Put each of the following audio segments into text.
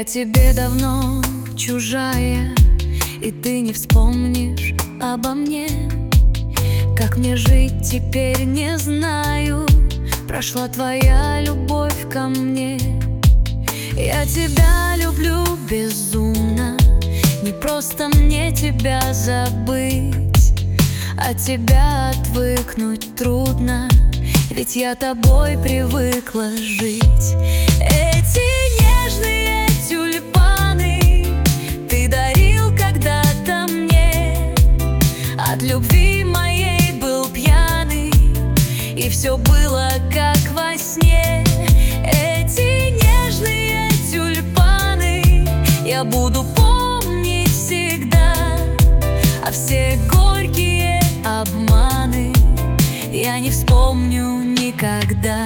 тебе давно чужая, и ты не вспомнишь обо мне. Как мне жить теперь, не знаю. Прошла твоя любовь ко мне. Я тебя люблю безумно. Не просто мне тебя забыть, от тебя отвыкнуть трудно, ведь я тобой привыкла жить. Эти нежные тюльпаны ты дарил когда-то мне. От любви моей был пьяный, и все было как во сне. Эти нежные тюльпаны я буду помнить всегда, а все горькие обманы я не вспомню никогда.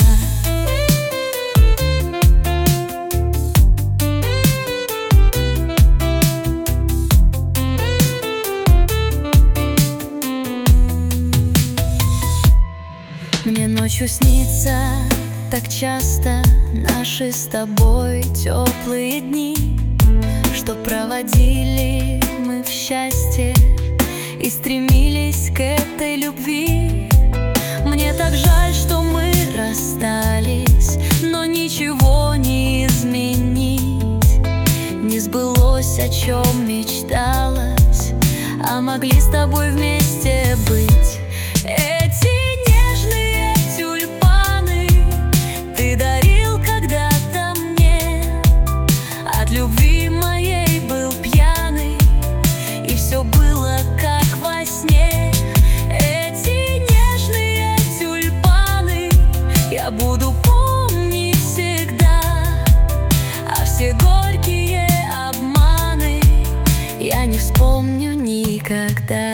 Мне ночью снится так часто наши с тобой теплые дни, что проводили мы в счастье и стремились к этой любви. Мне так жаль, что мы расстались, но ничего не изменить. Не сбылось, о чем мечталось, а могли с тобой вместе быть. Эти нежные тюльпаны ты дарил когда-то мне. От любви моей был пьяный, и все было как во сне. Эти нежные тюльпаны я буду помнить всегда, а все горькие обманы я не вспомню никогда.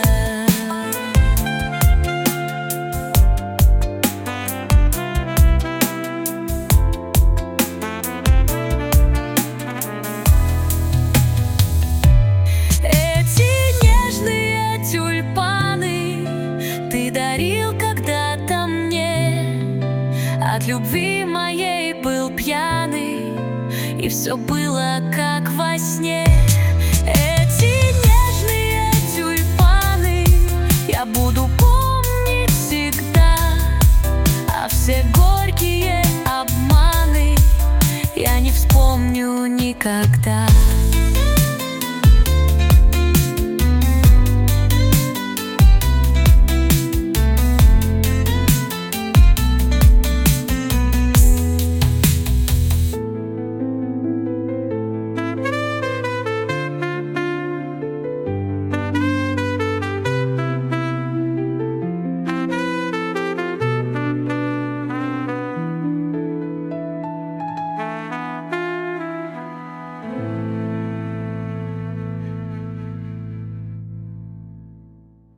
Дарил когда-то мне. От любви моей был пьяный, и все было как во сне. Эти нежные тюльпаны я буду помнить всегда, а все горькие обманы я не вспомню никогда.